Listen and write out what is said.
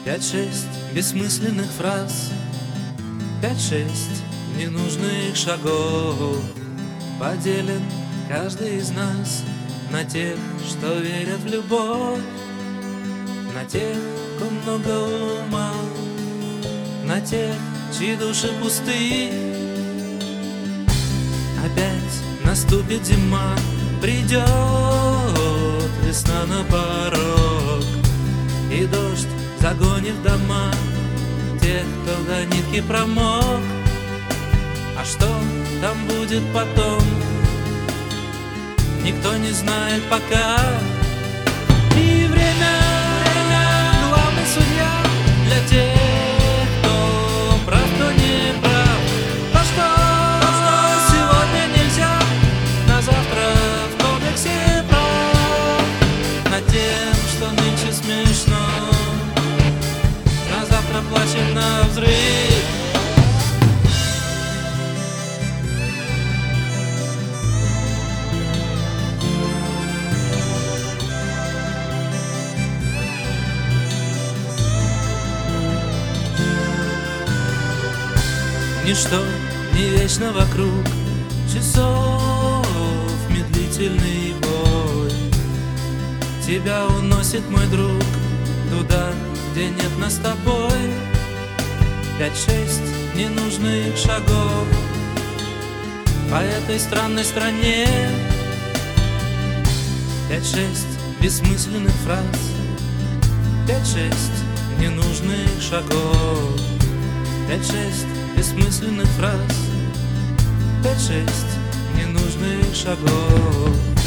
5-6 бессмысленных фраз, 5-6 ненужных шагов. Поделен каждый из нас на тех, что верят в любовь, на тех, у кого много ума, на тех, чьи души пусты. Опять наступит зима, придет весна на порог, и дождь загонит в дома тех, кто до нитки промок. А что там будет потом, никто не знает пока. И время главный судья для тех, кто прав, кто не прав. То, что сегодня нельзя, на завтра в комплексе прав. Над тем, что нынче смешно, на завтра плачем на взрыв. Ничто не вечно вокруг часов, медлительный бой. Тебя уносит, мой друг, туда, где нет нас с тобой. 5-6 ненужных шагов по этой странной стране, 5-6 бессмысленных фраз, 5-6 ненужных шагов, 5-6 бессмысленных фраз, 5-6 ненужных шагов.